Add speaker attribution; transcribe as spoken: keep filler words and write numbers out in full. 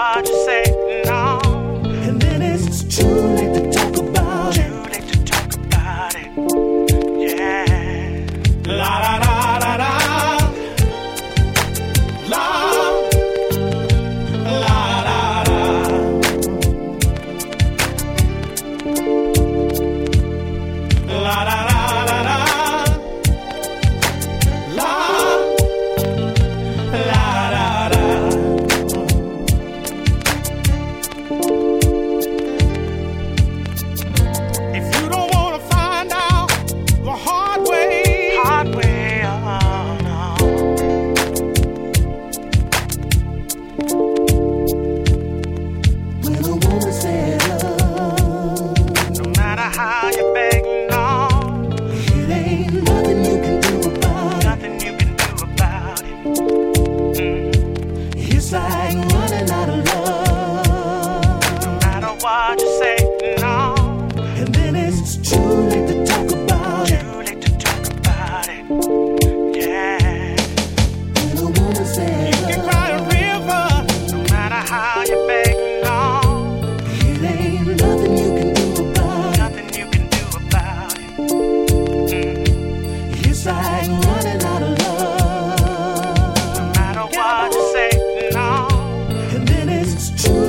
Speaker 1: what you say, no.
Speaker 2: And then it's too late to talk about
Speaker 1: Too
Speaker 2: it.
Speaker 1: late to talk about it. Yeah.
Speaker 2: La da da da da. La la da da. La da da da da. La la da da. If you don't wanna find out the hard way,
Speaker 1: Hard way, oh no.
Speaker 2: when a woman said love,
Speaker 1: No matter how you beg, no.
Speaker 2: it ain't nothing you can do about it.
Speaker 1: Nothing you can do about it. Mm.
Speaker 2: It's like running out of love.
Speaker 1: No matter what you say, no.
Speaker 2: And then it's too late to talk about it.
Speaker 1: Too late to talk about it. Yeah.
Speaker 2: When a woman said
Speaker 1: You can
Speaker 2: love,
Speaker 1: cry a river. No matter how you beg, no.
Speaker 2: it ain't nothing you can do about it.
Speaker 1: Nothing you can do about it. Mm.
Speaker 2: It's like running out of love.
Speaker 1: No matter what you say, no.
Speaker 2: And then it's too